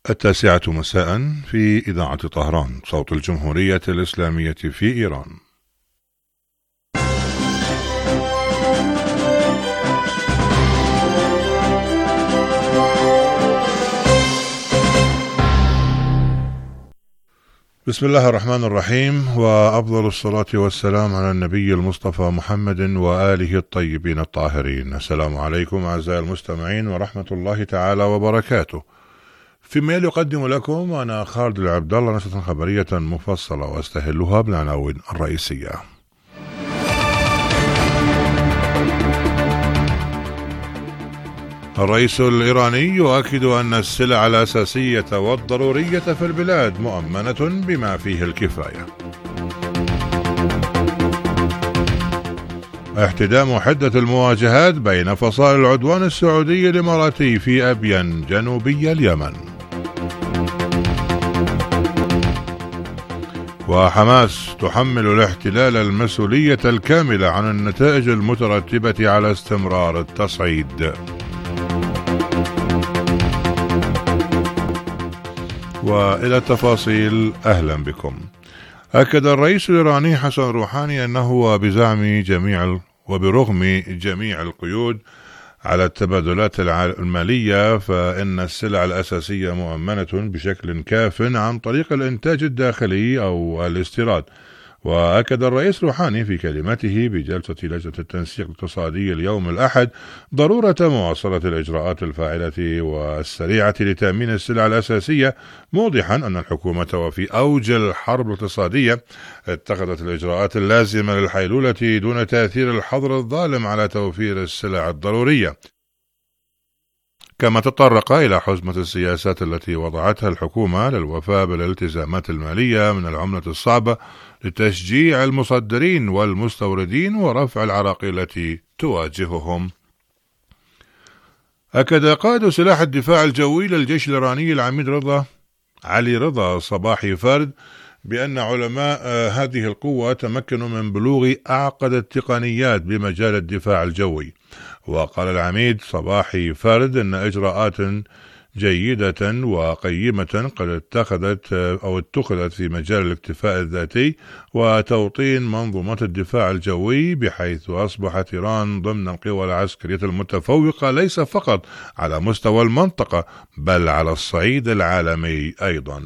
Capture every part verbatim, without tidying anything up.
التاسعة مساء في إذاعة طهران، صوت الجمهورية الإسلامية في إيران. بسم الله الرحمن الرحيم، وأفضل الصلاة والسلام على النبي المصطفى محمد وآله الطيبين الطاهرين. السلام عليكم أعزائي المستمعين ورحمة الله تعالى وبركاته. فيما يلي أقدم لكم أنا خالد العبد الله نشرة خبرية مفصلة واستهلها بالعناوين الرئيسية. الرئيس الإيراني يؤكد أن السلع الأساسية والضرورية في البلاد مؤمنة بما فيه الكفاية. احتدام حدة المواجهات بين فصائل العدوان السعودي الإماراتي في أبين جنوبي اليمن. وحماس تحمل الاحتلال المسؤولية الكاملة عن النتائج المترتبة على استمرار التصعيد. وإلى التفاصيل، أهلا بكم. أكد الرئيس الإيراني حسن روحاني أنه بزعم جميع وبرغم جميع القيود على التبادلات المالية فإن السلع الأساسية مؤمنة بشكل كاف عن طريق الإنتاج الداخلي أو الاستيراد. وأكد الرئيس روحاني في كلمته بجلسة لجنة التنسيق الاقتصادي اليوم الأحد ضرورة مواصلة الإجراءات الفاعلة والسريعة لتأمين السلع الأساسية، موضحا أن الحكومة وفي أوج الحرب الاقتصادية اتخذت الإجراءات اللازمة للحيلولة دون تأثير الحظر الظالم على توفير السلع الضرورية. كما تطرق إلى حزمة السياسات التي وضعتها الحكومة للوفاء بالالتزامات المالية من العملة الصعبة لتشجيع المصدرين والمستوردين ورفع العراقيل التي تواجههم. أكد قائد سلاح الدفاع الجوي للجيش الإيراني العميد رضا علي رضا صباحي فرد بأن علماء هذه القوة تمكنوا من بلوغ أعقد التقنيات بمجال الدفاع الجوي. وقال العميد صباحي فرد أن إجراءات جيدة وقيمة قد اتخذت أو اتخذت في مجال الاكتفاء الذاتي وتوطين منظومة الدفاع الجوي، بحيث أصبحت إيران ضمن القوى العسكرية المتفوقة ليس فقط على مستوى المنطقة بل على الصعيد العالمي أيضا.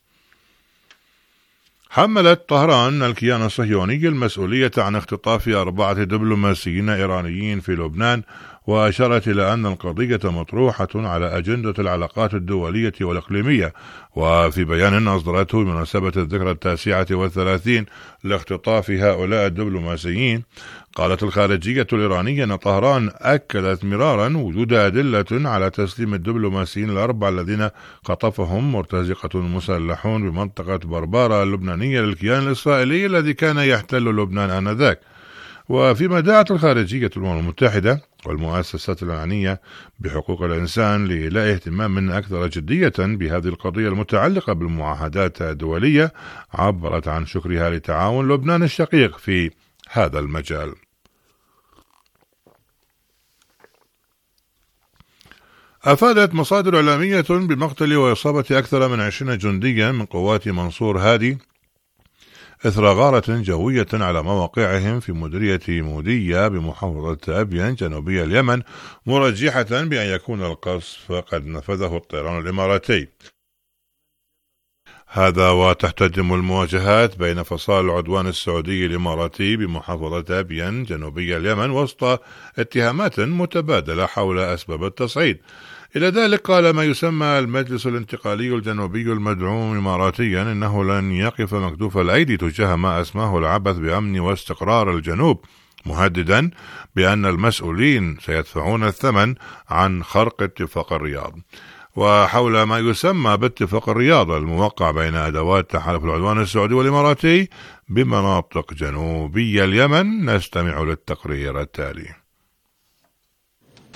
حملت طهران الكيان الصهيوني المسؤولية عن اختطاف أربعة دبلوماسيين إيرانيين في لبنان، وأشارت إلى أن القضية مطروحة على أجندة العلاقات الدولية والإقليمية. وفي بيان أصدرته بمناسبة الذكرى التاسعة والثلاثين لاختطاف هؤلاء الدبلوماسيين، قالت الخارجية الإيرانية أن طهران أكدت مرارا وجود أدلة على تسليم الدبلوماسيين الأربعة الذين خطفهم مرتزقة مسلحون بمنطقة بربارة اللبنانية للكيان الإسرائيلي الذي كان يحتل لبنان آنذاك. وفيما دعت الخارجية الأمم المتحدة والمؤسسات العنية بحقوق الإنسان لإيلاء اهتمام أكثر جدية بهذه القضية المتعلقة بالمعاهدات الدولية، عبرت عن شكرها لتعاون لبنان الشقيق في هذا المجال. أفادت مصادر إعلامية بمقتل وإصابة أكثر من عشرين جنديا من قوات منصور هادي إثر غارة جوية على مواقعهم في مديرية مودية بمحافظة أبين جنوبي اليمن، مرجحة بأن يكون القصف قد نفذه الطيران الإماراتي. هذا وتحتدم المواجهات بين فصائل العدوان السعودي الإماراتي بمحافظة أبين جنوبي اليمن وسط اتهامات متبادلة حول أسباب التصعيد. إلى ذلك قال ما يسمى المجلس الانتقالي الجنوبي المدعوم إماراتيا إنه لن يقف مكتوف الأيدي تجاه ما أسماه العبث بأمن واستقرار الجنوب، مهددا بأن المسؤولين سيدفعون الثمن عن خرق اتفاق الرياض. وحول ما يسمى باتفاق الرياض الموقع بين أدوات تحالف العدوان السعودي والإماراتي بمناطق جنوبي اليمن، نستمع للتقرير التالي.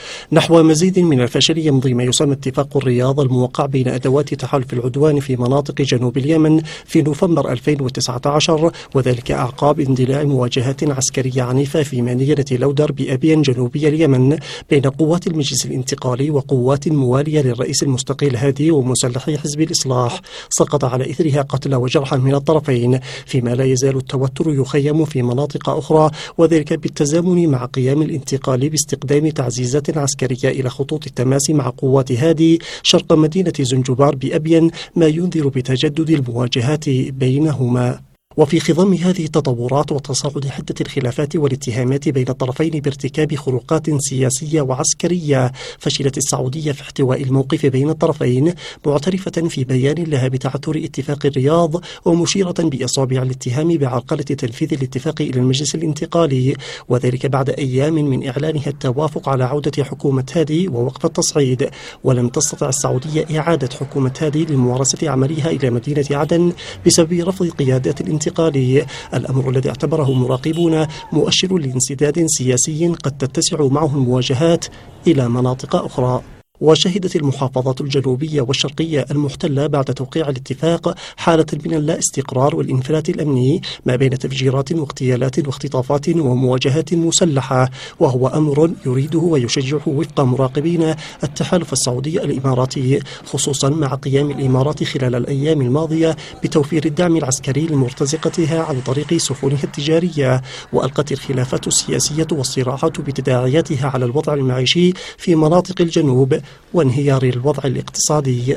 نحو مزيد من الفشل يمضي ما يسمى اتفاق الرياض الموقع بين أدوات تحالف العدوان في مناطق جنوب اليمن في نوفمبر ألفين وتسعة عشر، وذلك أعقاب اندلاع مواجهات عسكرية عنيفة في مدينة لودر بأبين جنوبي اليمن بين قوات المجلس الانتقالي وقوات موالية للرئيس المستقيل هادي ومسلحي حزب الإصلاح، سقط على إثرها قتلى وجرحى من الطرفين، فيما لا يزال التوتر يخيم في مناطق أخرى، وذلك بالتزامن مع قيام الانتقال باستقدام تعزيزات عسكرية إلى خطوط التماس مع قوات هادي شرق مدينة زنجبار بأبين، ما ينذر بتجدد المواجهات بينهما. وفي خضم هذه التطورات وتصاعد حدة الخلافات والاتهامات بين الطرفين بارتكاب خروقات سياسية وعسكرية، فشلت السعودية في احتواء الموقف بين الطرفين، معترفة في بيان لها بتعثر اتفاق الرياض ومشيرة بإصابع الاتهام بعرقلة تنفيذ الاتفاق إلى المجلس الانتقالي، وذلك بعد أيام من إعلانها التوافق على عودة حكومة هادي ووقف التصعيد. ولم تستطع السعودية إعادة حكومة هادي لممارسة عملها إلى مدينة عدن بسبب رفض قيادات الانتقالي، الأمر الذي اعتبره مراقبون مؤشر لانسداد سياسي قد تتسع معه المواجهات إلى مناطق أخرى. وشهدت المحافظات الجنوبية والشرقية المحتلة بعد توقيع الاتفاق حالة من اللا استقرار والانفلات الأمني ما بين تفجيرات واغتيالات واختطافات ومواجهات مسلحة، وهو أمر يريده ويشجعه وفق مراقبين التحالف السعودي الإماراتي، خصوصا مع قيام الإمارات خلال الأيام الماضية بتوفير الدعم العسكري لمرتزقتها عن طريق سفنها التجارية. وألقت الخلافات السياسية والصراعات بتداعياتها على الوضع المعيشي في مناطق الجنوب وانهيار الوضع الاقتصادي.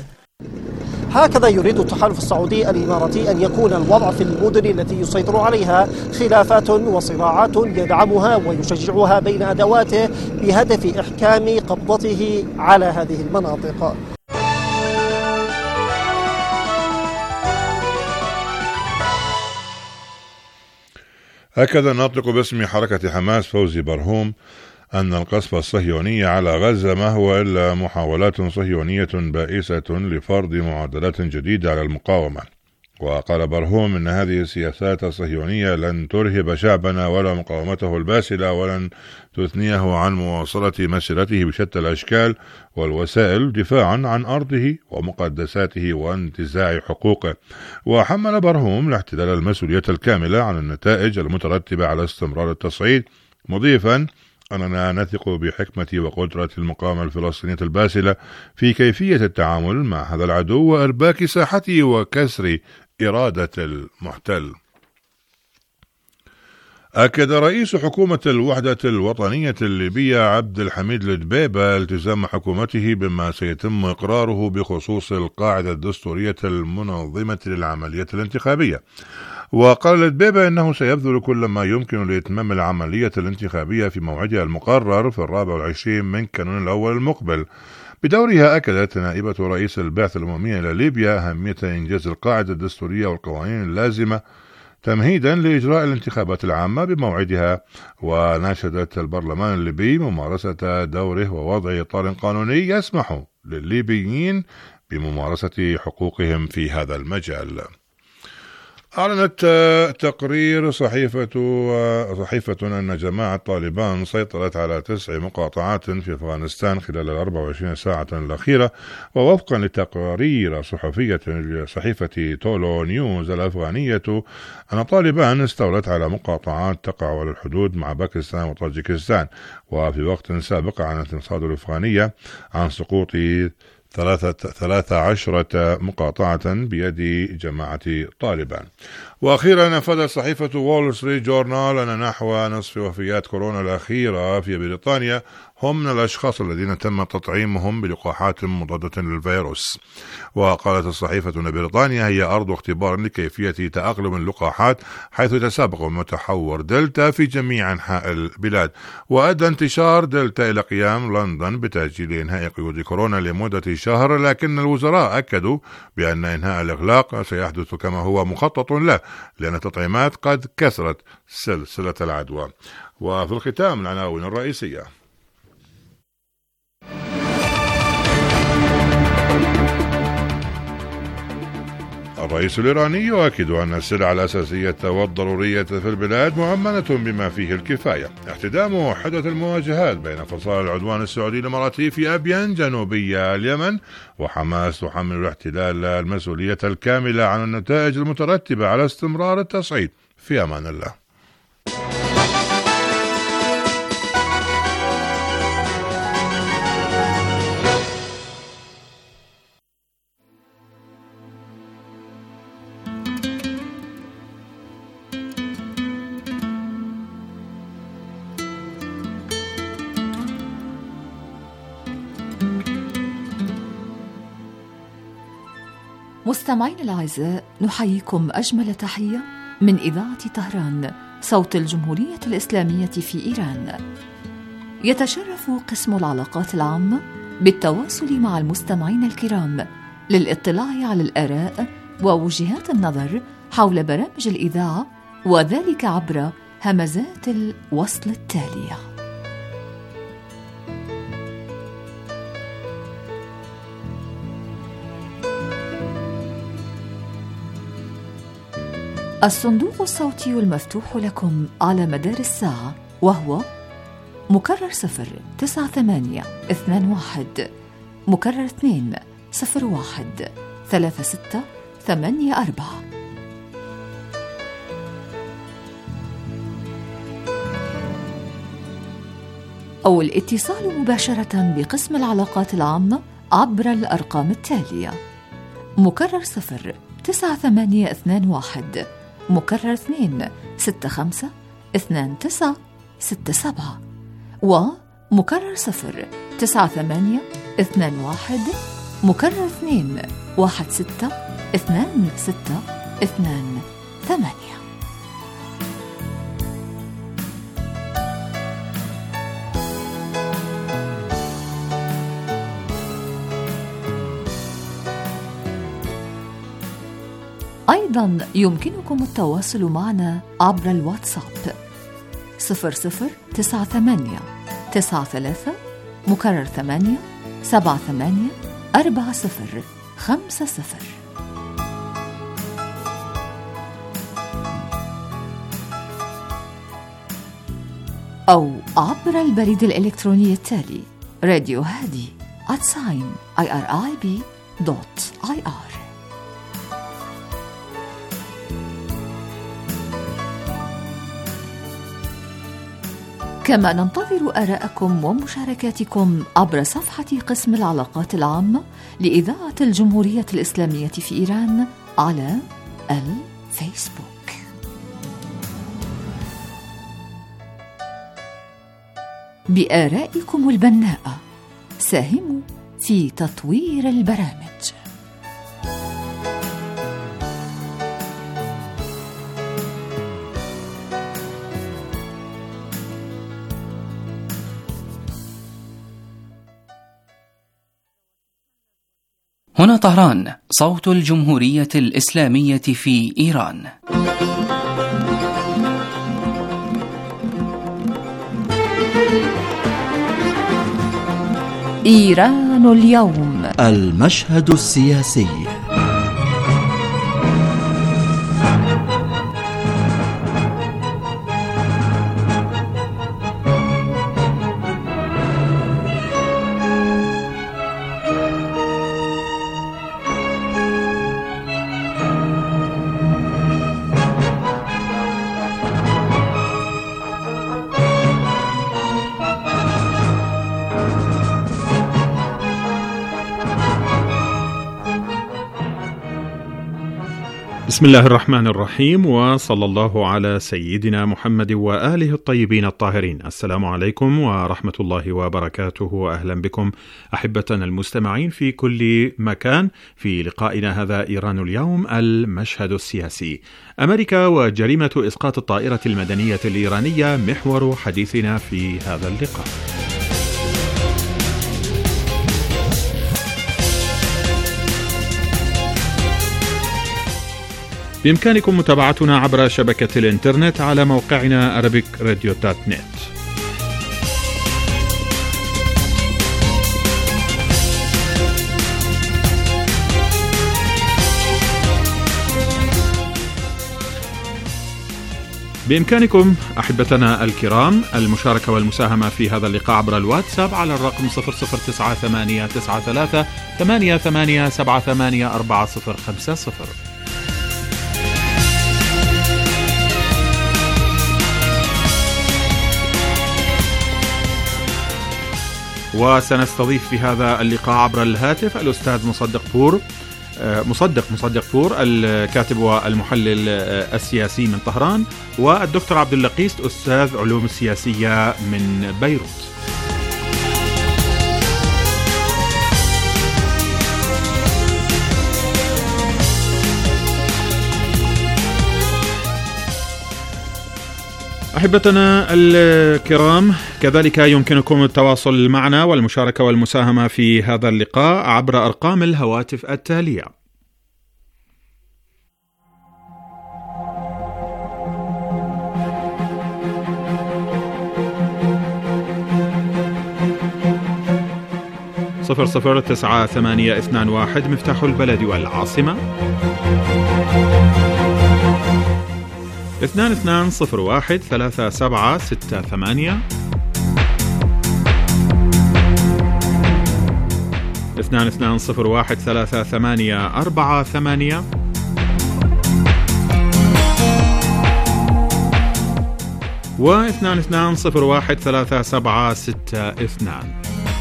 هكذا يريد التحالف السعودي الإماراتي أن يكون الوضع في المدن التي يسيطر عليها خلافات وصراعات يدعمها ويشجعها بين أدواته بهدف إحكام قبضته على هذه المناطق. هكذا نطلق باسم حركة حماس فوزي برهوم أن القصف الصهيوني على غزة ما هو إلا محاولات صهيونية بائسة لفرض معادلات جديدة على المقاومة. وقال برهوم إن هذه السياسات الصهيونية لن ترهب شعبنا ولا مقاومته الباسلة، ولن تثنيه عن مواصلة مسيرته بشتى الأشكال والوسائل دفاعا عن أرضه ومقدساته وانتزاع حقوقه. وحمل برهوم الاحتلال المسؤولية الكاملة عن النتائج المترتبة على استمرار التصعيد، مضيفا أننا نثق بحكمة وقدرة المقاومة الفلسطينية الباسلة في كيفية التعامل مع هذا العدو وإرباك ساحته وكسر إرادة المحتل. أكد رئيس حكومة الوحدة الوطنية الليبية عبد الحميد الدبيبة التزام حكومته بما سيتم إقراره بخصوص القاعدة الدستورية المنظمة للعملية الانتخابية. وقال الدبيبة إنه سيبذل كل ما يمكن لإتمام العملية الانتخابية في موعدها المقرر في الرابع والعشرين من كانون الأول المقبل. بدورها أكدت نائبة رئيس البعثة الأممية إلى ليبيا أهمية إنجاز القاعدة الدستورية والقوانين اللازمة تمهيدا لإجراء الانتخابات العامة بموعدها، وناشدت البرلمان الليبي ممارسة دوره ووضع إطار قانوني يسمح للليبيين بممارسة حقوقهم في هذا المجال. أعلنت تقرير صحيفة صحيفة أن جماعة طالبان سيطرت على تسع مقاطعات في أفغانستان خلال الأربع وعشرين ساعة الأخيرة. ووفقا لتقارير صحفية صحيفة تولو نيوز الأفغانية أن طالبان استولت على مقاطعات تقع على الحدود مع باكستان وطاجيكستان. وفي وقت سابق أعلنت المصادر الأفغانية عن سقوط ثلاثة ثلاثة عشرة مقاطعة بيد جماعة طالبان. وأخيرا نفذت صحيفة وول ستريت جورنال أن نحو نصف وفيات كورونا الأخيرة في بريطانيا هم من الأشخاص الذين تم تطعيمهم بلقاحات مضادة للفيروس. وقالت الصحيفة أن بريطانيا هي أرض اختبار لكيفية تأقلم اللقاحات، حيث يتسابق متحور دلتا في جميع أنحاء البلاد. وأدى انتشار دلتا إلى قيام لندن بتأجيل إنهاء قيود كورونا لمدة شهر، لكن الوزراء أكدوا بأن إنهاء الإغلاق سيحدث كما هو مخطط له، لأن التطعيمات قد كسرت سلسلة العدوى. وفي الختام العناوين الرئيسية. الرئيس الإيراني يؤكد أن السلع الأساسية والضرورية في البلاد مؤمنة بما فيه الكفاية. احتدام حدث المواجهات بين فصائل العدوان السعودي الإماراتي في أبين جنوبي اليمن، وحماس تحمل الاحتلال المسؤولية الكاملة عن النتائج المترتبة على استمرار التصعيد. في أمان الله. مستمعين الأعزاء، نحييكم أجمل تحية من إذاعة طهران صوت الجمهورية الإسلامية في إيران. يتشرف قسم العلاقات العامة بالتواصل مع المستمعين الكرام للاطلاع على الآراء ووجهات النظر حول برامج الإذاعة، وذلك عبر همزات الوصل التالية. الصندوق الصوتي المفتوح لكم على مدار الساعة، وهو مكرر صفر تسعة ثمانية اثنان واحد، مكرر اثنين صفر واحد ثلاثة ستة ثمانية أربعة. أو الاتصال مباشرة بقسم العلاقات العامة عبر الأرقام التالية: مكرر صفر تسعة ثمانية اثنان واحد، مكرر اثنين ستة خمسة اثنان تسعة ستة سبعة، ومكرر صفر تسعة ثمانية اثنان واحد، مكرر اثنين واحد ستة اثنان ستة اثنان ثمانية. أيضا يمكنكم التواصل معنا عبر الواتساب صفر صفر تسعة ثمانية تسعة ثلاثة مكرر ثمانية سبعة ثمانية أربعة صفر خمسة صفر، أو عبر البريد الإلكتروني التالي راديو هادي at sign irib dot ir. كما ننتظر آراءكم ومشاركاتكم عبر صفحة قسم العلاقات العامة لإذاعة الجمهورية الإسلامية في إيران على الفيسبوك. بآرائكم البناءة ساهموا في تطوير البرامج. هنا طهران صوت الجمهورية الإسلامية في إيران. إيران اليوم، المشهد السياسي. بسم الله الرحمن الرحيم، وصلى الله على سيدنا محمد وآله الطيبين الطاهرين. السلام عليكم ورحمة الله وبركاته. أهلا بكم أحبتنا المستمعين في كل مكان في لقائنا هذا إيران اليوم، المشهد السياسي. أمريكا وجريمة إسقاط الطائرة المدنية الإيرانية محور حديثنا في هذا اللقاء. بإمكانكم متابعتنا عبر شبكة الإنترنت على موقعنا arabic radio dot net. بإمكانكم أحبتنا الكرام المشاركة والمساهمة في هذا اللقاء عبر الواتساب على الرقم صفر صفر تسعة ثمانية تسعة ثلاثة ثمانية ثمانية سبعة ثمانية أربعة صفر خمسة صفر. وسنستضيف في هذا اللقاء عبر الهاتف الأستاذ مصدق بور مصدق مصدق بور الكاتب والمحلل السياسي من طهران، والدكتور عبد اللقيس أستاذ علوم السياسية من بيروت. أحبتنا الكرام، كذلك يمكنكم التواصل معنا والمشاركة والمساهمة في هذا اللقاء عبر أرقام الهواتف التالية: صفر صفر تسعة ثمانية اثنان واحد مفتاح البلد والعاصمة، اثنان اثنان صفر واحد ثلاثة سبعة ستة ثمانية، اثنان اثنان صفر واحد ثلاثة ثمانية أربعة ثمانية، واثنان اثنان صفر واحد ثلاثة سبعة ستة اثنان.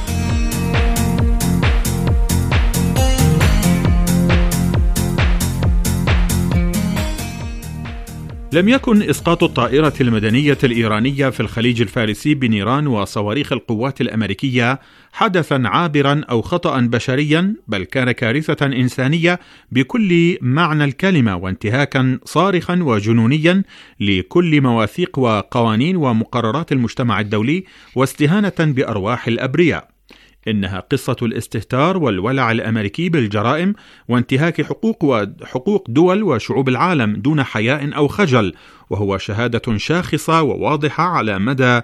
لم يكن إسقاط الطائرة المدنية الإيرانية في الخليج الفارسي بنيران وصواريخ القوات الأمريكية حدثا عابرا أو خطأ بشريا، بل كان كارثة إنسانية بكل معنى الكلمة، وانتهاكا صارخا وجنونيا لكل مواثيق وقوانين ومقررات المجتمع الدولي، واستهانة بأرواح الأبرياء. إنها قصة الاستهتار والولع الأمريكي بالجرائم وانتهاك حقوق وحقوق دول وشعوب العالم دون حياء أو خجل، وهو شهادة شاخصة وواضحة على مدى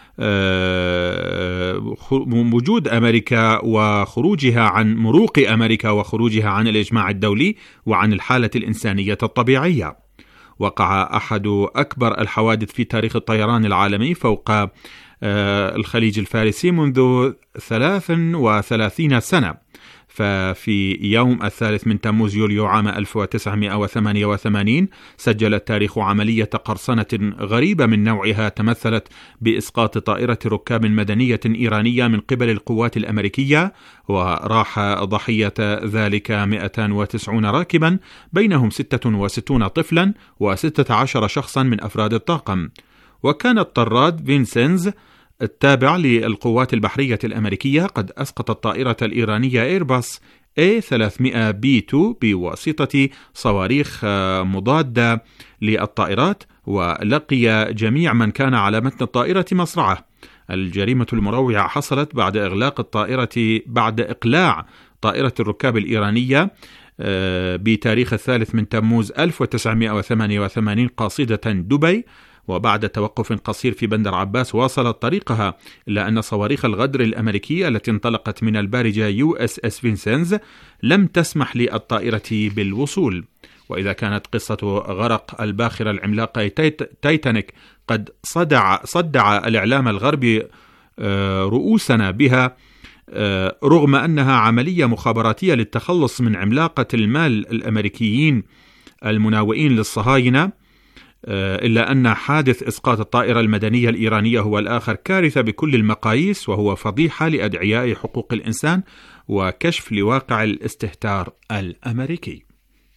وجود أمريكا وخروجها عن مروق أمريكا وخروجها عن الإجماع الدولي وعن الحالة الإنسانية الطبيعية. وقع أحد أكبر الحوادث في تاريخ الطيران العالمي فوق الخليج الفارسي منذ ثلاث وثلاثين سنة، ففي يوم الثالث من تموز يوليو عام ألف وتسعمائة وثمانية وثمانين سجل التاريخ عملية قرصنة غريبة من نوعها تمثلت بإسقاط طائرة ركاب مدنية إيرانية من قبل القوات الأمريكية، وراح ضحية ذلك مئة وتسعين راكبا، بينهم ستة وستين طفلا وستة عشر شخصا من أفراد الطاقم. وكان الطراد فينسنز التابع للقوات البحرية الأمريكية قد أسقط الطائرة الإيرانية إيرباص إيه ثلاثمائة بي اثنين بواسطة صواريخ مضادة للطائرات، ولقي جميع من كان على متن الطائرة مصرعة. الجريمة المروعة حصلت بعد إغلاق الطائرة بعد إقلاع طائرة الركاب الإيرانية بتاريخ الثالث من تموز ألف وتسعمائة وثمانية وثمانين قاصدة دبي، وبعد توقف قصير في بندر عباس واصلت طريقها، إلا أن صواريخ الغدر الأمريكية التي انطلقت من البارجة يو اس اس فينسنز لم تسمح للطائرة بالوصول. وإذا كانت قصة غرق الباخرة العملاقة تايتانيك قد صدع, صدع الإعلام الغربي رؤوسنا بها، رغم أنها عملية مخابراتية للتخلص من عملاقة المال الأمريكيين المناوئين للصهاينة، إلا أن حادث إسقاط الطائرة المدنية الإيرانية هو الآخر كارثة بكل المقاييس، وهو فضيحة لأدعياء حقوق الإنسان وكشف لواقع الاستهتار الأمريكي.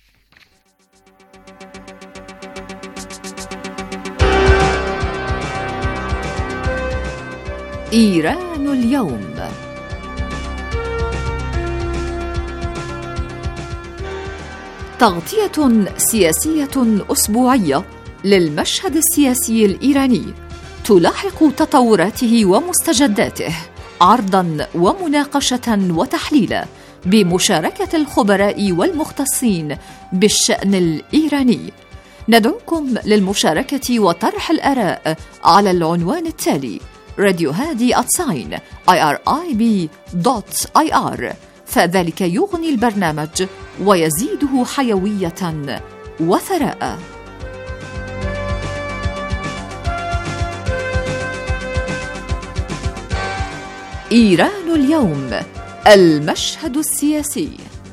إيران اليوم. تغطية سياسية أسبوعية للمشهد السياسي الإيراني تلاحق تطوراته ومستجداته، عرضا ومناقشة وتحليلا بمشاركة الخبراء والمختصين بالشأن الإيراني. ندعوكم للمشاركة وطرح الآراء على العنوان التالي: راديو هادي آت ساين آي آر آي بي دوت آي آر، فذلك يغني البرنامج ويزيده حيوية وثراء. إيران اليوم، المشهد السياسي.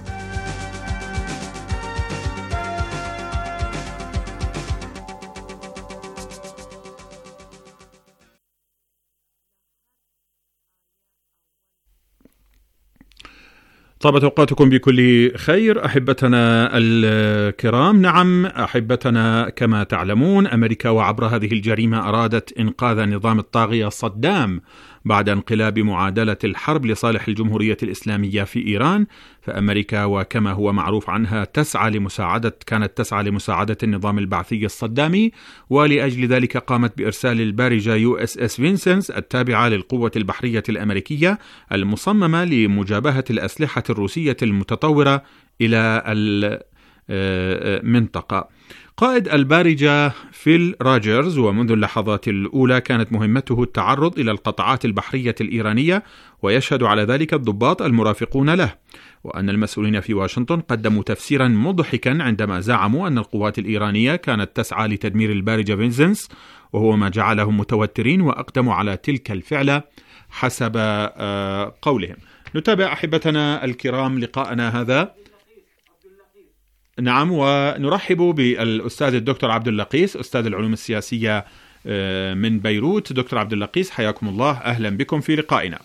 طابت أوقاتكم بكل خير أحبتنا الكرام. نعم أحبتنا، كما تعلمون أمريكا وعبر هذه الجريمة أرادت إنقاذ نظام الطاغية صدام بعد انقلاب معادلة الحرب لصالح الجمهورية الإسلامية في إيران. فأمريكا وكما هو معروف عنها تسعى لمساعدة كانت تسعى لمساعدة النظام البعثي الصدامي، ولأجل ذلك قامت بإرسال البارجة يو اس اس فينسنس التابعة للقوة البحرية الأمريكية المصممة لمجابهة الأسلحة الروسية المتطورة إلى المنطقة. قائد البارجة فيل راجرز، ومنذ اللحظات الأولى كانت مهمته التعرض إلى القطاعات البحرية الإيرانية، ويشهد على ذلك الضباط المرافقون له، وأن المسؤولين في واشنطن قدموا تفسيرا مضحكا عندما زعموا أن القوات الإيرانية كانت تسعى لتدمير البارجة فينسنس، وهو ما جعلهم متوترين وأقدموا على تلك الفعلة حسب قولهم. نتابع أحبتنا الكرام لقاءنا هذا. نعم، ونرحب بالأستاذ الدكتور عبد اللقيس، أستاذ العلوم السياسية من بيروت. دكتور عبد اللقيس، حياكم الله، أهلا بكم في لقائنا.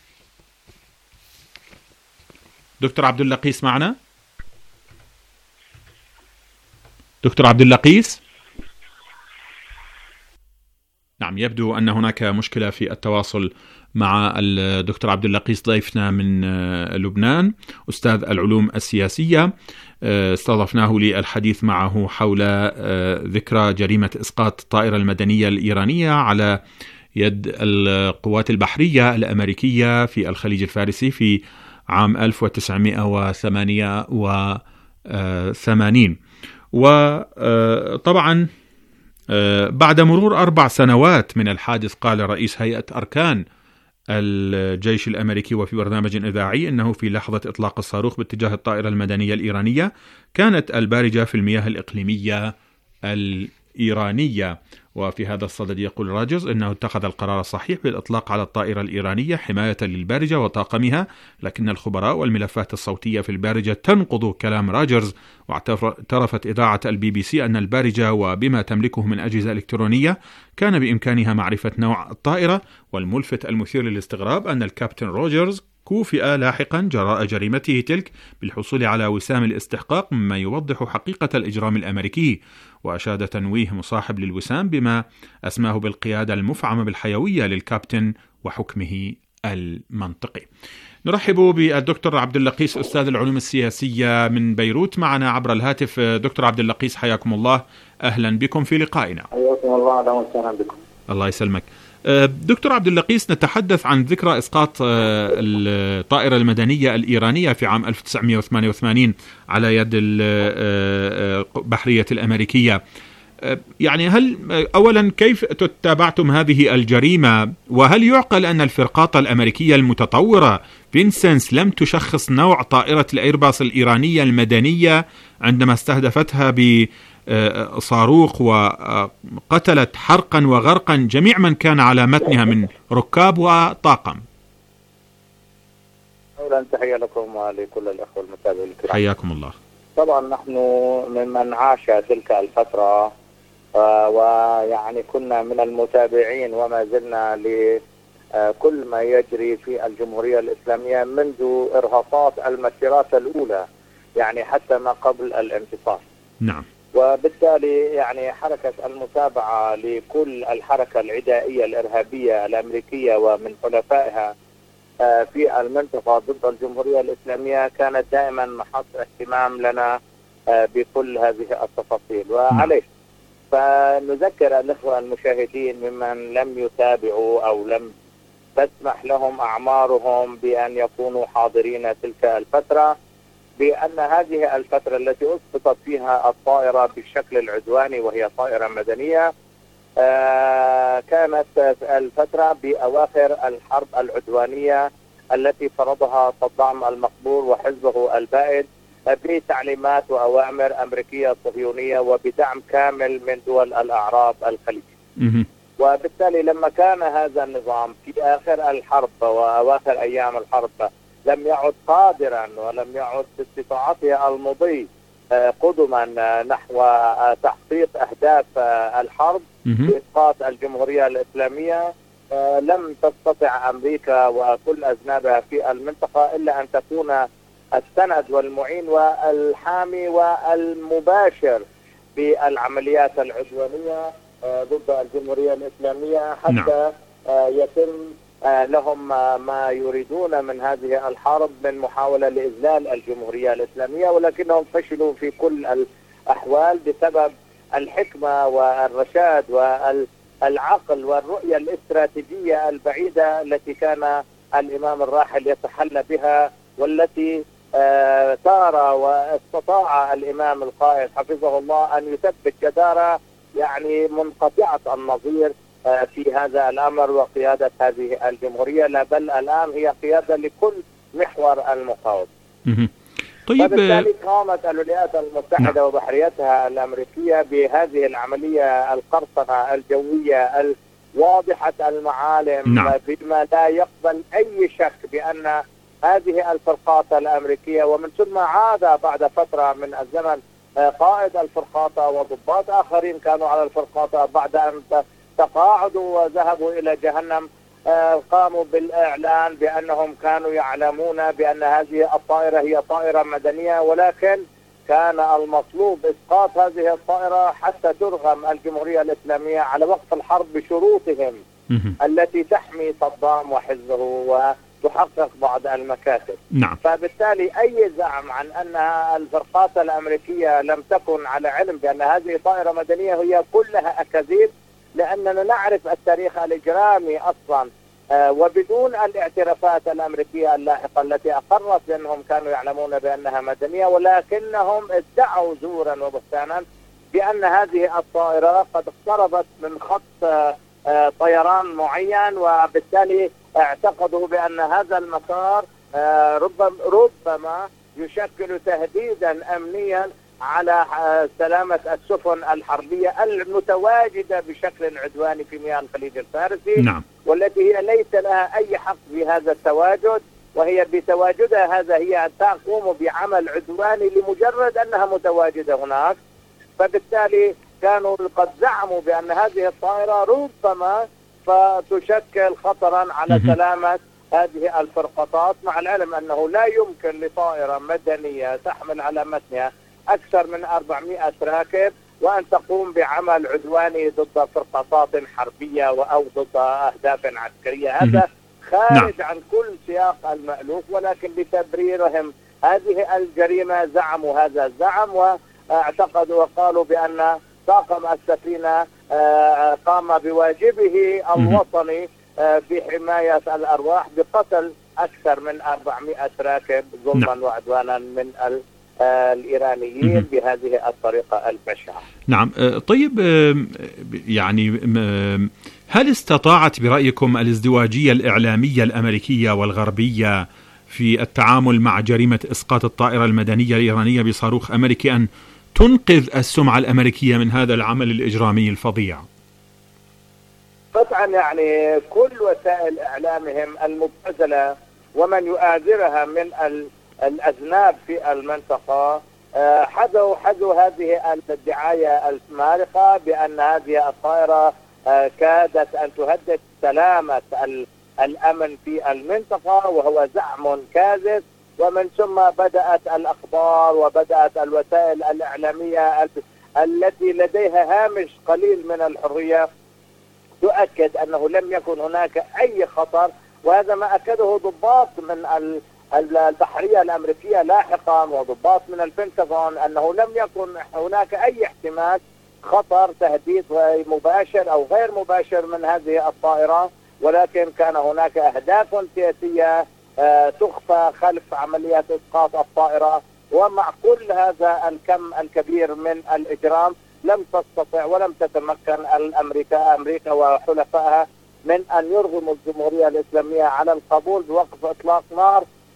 دكتور عبد اللقيس معنا؟ دكتور عبد اللقيس؟ نعم، يبدو أن هناك مشكلة في التواصل مع الدكتور عبد اللقيس ضيفنا من لبنان، أستاذ العلوم السياسية. استضفناه للحديث معه حول ذكرى جريمة إسقاط الطائرة المدنية الإيرانية على يد القوات البحرية الأمريكية في الخليج الفارسي في عام ألف وتسعمائة وثمانية وثمانين. وطبعا بعد مرور أربع سنوات من الحادث، قال رئيس هيئة أركان الجيش الأمريكي وفي برنامج إذاعي أنه في لحظة إطلاق الصاروخ باتجاه الطائرة المدنية الإيرانية كانت البارجة في المياه الإقليمية الإيرانية. وفي هذا الصدد يقول راجرز أنه اتخذ القرار الصحيح بالإطلاق على الطائرة الإيرانية حماية للبارجة وطاقمها، لكن الخبراء والملفات الصوتية في البارجة تنقض كلام راجرز. واعترفت إذاعة البي بي سي أن البارجة وبما تملكه من أجهزة إلكترونية كان بإمكانها معرفة نوع الطائرة. والملفت المثير للاستغراب أن الكابتن روجرز كوفئ لاحقا جراء جريمته تلك بالحصول على وسام الاستحقاق، مما يوضح حقيقة الإجرام الأمريكي. وأشاد تنويه مصاحب للوسام بما أسماه بالقيادة المفعمة بالحيوية للكابتن وحكمه المنطقي. نرحب بالدكتور عبد اللقيس، أستاذ العلوم السياسية من بيروت، معنا عبر الهاتف. دكتور عبد اللقيس، حياكم الله، أهلا بكم في لقائنا. حياكم الله، أهلا وسهلا بكم. الله يسلمك. دكتور عبد اللقيس، نتحدث عن ذكرى إسقاط الطائرة المدنية الإيرانية في عام ألف وتسعمائة وثمانية وثمانين على يد البحرية الأمريكية. يعني هل أولا كيف تتابعتم هذه الجريمة، وهل يعقل أن الفرقاطة الأمريكية المتطورة فينسنس لم تشخص نوع طائرة الإيرباص الإيرانية المدنية عندما استهدفتها ب صاروخ وقتلت حرقا وغرقا جميع من كان على متنها من ركاب وطاقم؟ أولا تحية لكم ولكل الأخوة المتابعين الكرام. حياكم الله. طبعا نحن ممن عاش تلك الفترة، ويعني كنا من المتابعين وما زلنا لكل ما يجري في الجمهورية الإسلامية منذ إرهاصات المسيرات الأولى، يعني حتى ما قبل الانتصار. نعم. وبالتالي يعني حركة المتابعة لكل الحركة العدائية الإرهابية الأمريكية ومن حلفائها في المنطقة ضد الجمهورية الإسلامية كانت دائما محط اهتمام لنا بكل هذه التفاصيل. وعليه فنذكر الأخوة المشاهدين ممن لم يتابعوا أو لم تسمح لهم أعمارهم بأن يكونوا حاضرين تلك الفترة بأن هذه الفترة التي أسقطت فيها الطائرة بالشكل العدواني وهي طائرة مدنية آه كانت الفترة بأواخر الحرب العدوانية التي فرضها صدام المقبور وحزبه البائد بتعليمات وأوامر أمريكية صهيونية وبدعم كامل من دول الأعراب الخليج. وبالتالي لما كان هذا النظام في آخر الحرب وأواخر أيام الحرب لم يعد قادرا ولم يعد باستطاعته المضي قدما نحو تحقيق أهداف الحرب بإسقاط الجمهورية الإسلامية، لم تستطع أمريكا وكل أذنابها في المنطقة إلا أن تكون السند والمعين والحامي والمباشر بالعمليات العدوانية ضد الجمهورية الإسلامية حتى نعم. يتم لهم ما يريدون من هذه الحرب من محاولة لإذلال الجمهورية الإسلامية، ولكنهم فشلوا في كل الأحوال بسبب الحكمة والرشاد والعقل والرؤية الاستراتيجية البعيدة التي كان الإمام الراحل يتحلى بها، والتي سار واستطاع الإمام القائد حفظه الله أن يثبت جدارة يعني منقطعة النظير في هذا الأمر وقيادة هذه الجمهورية، لا بل الآن هي قيادة لكل محور المقاومة. طيب، وبالتالي قامت الولايات المتحدة نعم. وبحريتها الأمريكية بهذه العملية القرصنة الجوية الواضحة المعالم نعم. بما لا يقبل أي شك بأن هذه الفرقات الأمريكية، ومن ثم عاد بعد فترة من الزمن قائد الفرقاطة وضباط آخرين كانوا على الفرقاطة بعد أن تقاعدوا وذهبوا إلى جهنم، قاموا بالإعلان بأنهم كانوا يعلمون بأن هذه الطائرة هي طائرة مدنية، ولكن كان المطلوب إسقاط هذه الطائرة حتى ترغم الجمهورية الإسلامية على وقف الحرب بشروطهم التي تحمي صدام وحزبه وتحقق بعض المكاسب. نعم. فبالتالي أي زعم عن أن الفرقات الأمريكية لم تكن على علم بأن هذه طائرة مدنية هي كلها أكاذيب، لأننا نعرف التاريخ الإجرامي أصلا آه وبدون الاعترافات الأمريكية اللاحقة التي أقرت بأنهم كانوا يعلمون بأنها مدنية، ولكنهم ادعوا زورا وبهتانا بأن هذه الطائرة قد اقتربت من خط آه آه طيران معين، وبالتالي اعتقدوا بأن هذا المسار آه ربما, ربما يشكل تهديدا أمنيا على سلامة السفن الحربية المتواجدة بشكل عدواني في مياه الخليج الفارسي نعم. والتي هي ليس لها أي حق بهذا التواجد، وهي بتواجدها هذا هي أن تقوم بعمل عدواني لمجرد أنها متواجدة هناك. فبالتالي كانوا قد زعموا بأن هذه الطائرة ربما فتشكل خطرا على سلامة هذه الفرقاطات، مع العلم أنه لا يمكن لطائرة مدنية تحمل على متنها أكثر من أربعمائة راكب وأن تقوم بعمل عدواني ضد فرقاطات حربية أو ضد أهداف عسكرية. هذا خارج نعم. عن كل سياق المألوف، ولكن لتبريرهم هذه الجريمة زعموا هذا الزعم واعتقدوا وقالوا بأن طاقم السفينة قام بواجبه الوطني في حماية الأرواح بقتل أكثر من أربعمائة راكب ظلما نعم. وعدوانا من ال الإيرانيين بهذه الطريقة البشعة. نعم. طيب، يعني هل استطاعت برأيكم الازدواجية الإعلامية الأمريكية والغربية في التعامل مع جريمة إسقاط الطائرة المدنية الإيرانية بصاروخ أمريكي أن تنقذ السمعة الأمريكية من هذا العمل الإجرامي الفظيع؟ قطعا، يعني كل وسائل إعلامهم المبتذلة ومن يؤازرها من ال الأذناب في المنطقة حذوا حذوا هذه الدعاية المارقة بأن هذه الطائرة كادت أن تهدد سلامة الأمن في المنطقة، وهو زعم كاذب. ومن ثم بدأت الأخبار وبدأت الوسائل الإعلامية التي لديها هامش قليل من الحرية تؤكد أنه لم يكن هناك أي خطر، وهذا ما أكده ضباط من ال البحرية الأمريكية لاحقا وضباط من البنتاغون أنه لم يكن هناك أي احتمال خطر تهديد مباشر أو غير مباشر من هذه الطائرة، ولكن كان هناك أهداف سياسية تخفى خلف عمليات إسقاط الطائرة. ومع كل هذا الكم الكبير من الإجرام لم تستطع ولم تتمكن الأمريكا أمريكا وحلفائها من أن يرغموا الجمهورية الإسلامية على القبول بوقف إطلاق نار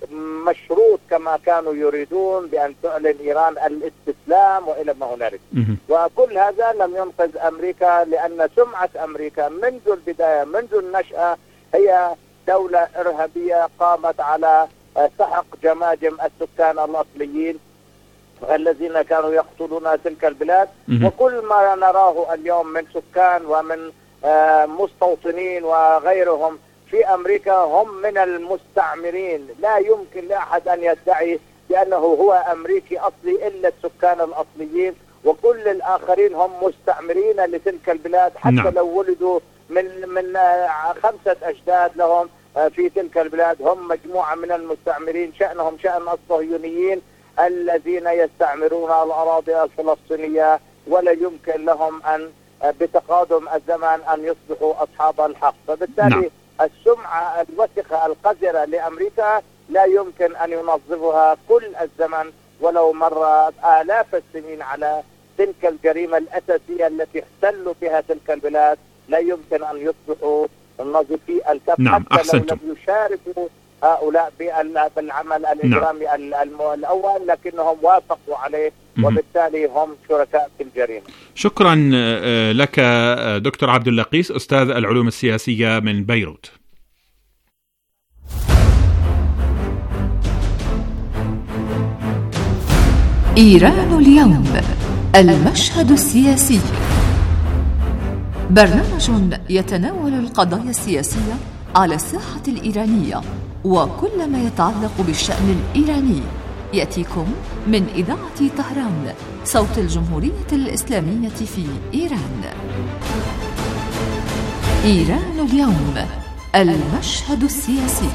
مشروط كما كانوا يريدون بأن تعلن إيران الاستسلام وإلى ما هنالك. وكل هذا لم ينقذ أمريكا، لأن سمعة أمريكا منذ البداية منذ النشأة هي دولة إرهابية قامت على سحق جماجم السكان الأصليين الذين كانوا يقتلون تلك البلاد. وكل ما نراه اليوم من سكان ومن مستوطنين وغيرهم في أمريكا هم من المستعمرين. لا يمكن لأحد أن يدعي بأنه هو أمريكي أصلي إلا السكان الأصليين، وكل الآخرين هم مستعمرين لتلك البلاد حتى نعم. لو ولدوا من من خمسة أجداد لهم في تلك البلاد هم مجموعة من المستعمرين، شأنهم شأن الصهيونيين الذين يستعمرون الأراضي الفلسطينية، ولا يمكن لهم أن بتقادم الزمان أن يصبحوا أصحاب الحق. فبالتالي نعم. السمعة الوثقة القذرة لأمريكا لا يمكن أن ينظفها كل الزمن ولو مر آلاف السنين على تلك الجريمة الأساسية التي احتلوا بها تلك البلاد. لا يمكن أن يصبحوا نظيفي الكف نعم. حتى أحسنتم. لو لم يشاركوا هؤلاء بالعمل الإجرامي نعم. الأول لكنهم وافقوا عليه وبالتالي هم شركاء في الجريمة. شكرا لك دكتور عبد اللقيس أستاذ العلوم السياسية من بيروت. إيران اليوم، المشهد السياسي، برنامج يتناول القضايا السياسية على الساحة الإيرانية وكل ما يتعلق بالشأن الإيراني، يأتيكم من إذاعة طهران صوت الجمهورية الإسلامية في إيران. إيران اليوم، المشهد السياسي.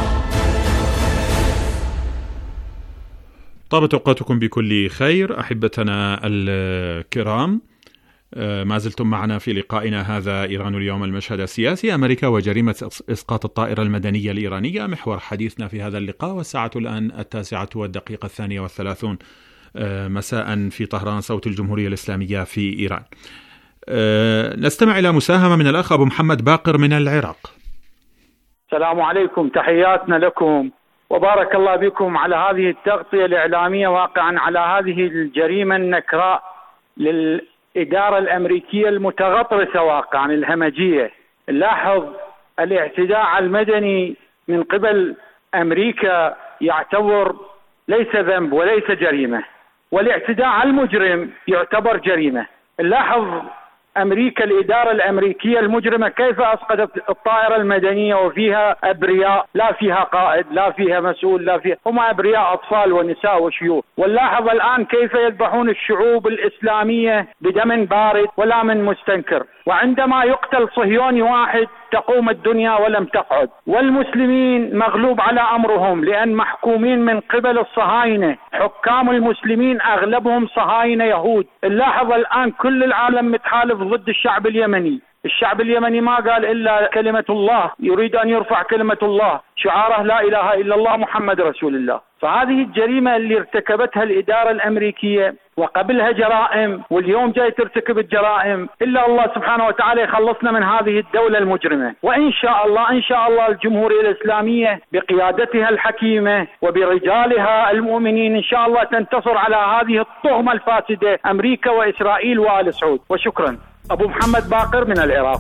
طابت أوقاتكم بكل خير أحبتنا الكرام، ما زلتم معنا في لقائنا هذا إيران اليوم، المشهد السياسي، أمريكا وجريمة إسقاط الطائرة المدنية الإيرانية، محور حديثنا في هذا اللقاء، والساعة الآن التاسعة والدقيقة الثانية والثلاثون مساء في طهران صوت الجمهورية الإسلامية في إيران. نستمع إلى مساهمة من الأخ أبو محمد باقر من العراق. السلام عليكم، تحياتنا لكم وبارك الله بكم على هذه التغطية الإعلامية واقعا على هذه الجريمة النكراء للإدارة الأمريكية المتغطرسة واقعا الهمجية. نلاحظ الاعتداء المدني من قبل أمريكا يعتبر ليس ذنب وليس جريمة، والاعتداء المجرم يعتبر جريمة. نلاحظ أمريكا الإدارة الأمريكية المجرمة كيف أسقطت الطائرة المدنية وفيها أبرياء، لا فيها قائد لا فيها مسؤول لا فيها، هم أبرياء أطفال ونساء وشيوخ. ونلاحظ الآن كيف يذبحون الشعوب الإسلامية بدم بارد ولا من مستنكر، وعندما يقتل صهيوني واحد تقوم الدنيا ولم تقعد، والمسلمين مغلوب على أمرهم لأن محكومين من قبل الصهاينة. حكام المسلمين أغلبهم صهاينة يهود. نلاحظ الآن كل العالم متحالف ضد الشعب اليمني. الشعب اليمني ما قال إلا كلمة الله، يريد أن يرفع كلمة الله، شعاره لا إله إلا الله محمد رسول الله. فهذه الجريمة اللي ارتكبتها الإدارة الأمريكية وقبلها جرائم واليوم جاي ترتكب الجرائم، إلا الله سبحانه وتعالى يخلصنا من هذه الدولة المجرمة. وإن شاء الله إن شاء الله الجمهورية الإسلامية بقيادتها الحكيمة وبرجالها المؤمنين إن شاء الله تنتصر على هذه الطغمة الفاسدة أمريكا وإسرائيل وآل سعود. وشكرا. أبو محمد باقر من العراق.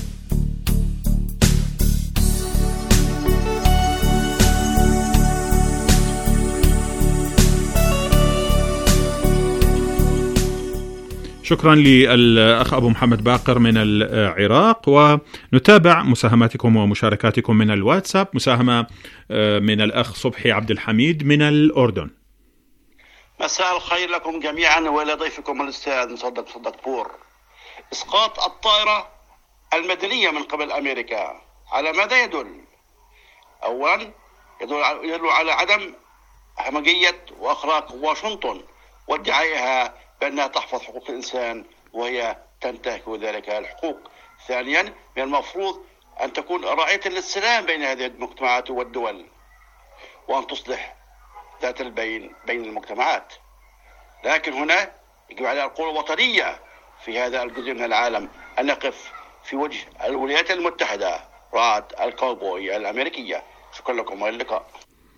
شكرا للأخ أبو محمد باقر من العراق. ونتابع مساهماتكم ومشاركاتكم من الواتساب. مساهمة من الأخ صبحي عبد الحميد من الأردن. مساء الخير لكم جميعا ولضيفكم الأستاذ مصدق صدق بور. إسقاط الطائرة المدنية من قبل أمريكا على ماذا يدل؟ أولا يدل على عدم همجية وأخلاق واشنطن وادعائها بأنها تحفظ حقوق الإنسان وهي تنتهك ذلك الحقوق. ثانيا من المفروض أن تكون راعية للسلام بين هذه المجتمعات والدول وأن تصلح ذات البين بين المجتمعات. لكن هنا يجب على القوى الوطنية في هذا الجزء من العالم أن نقف في وجه الولايات المتحدة رعاة الكاوبوي الأمريكية. شكرا لكم والى اللقاء.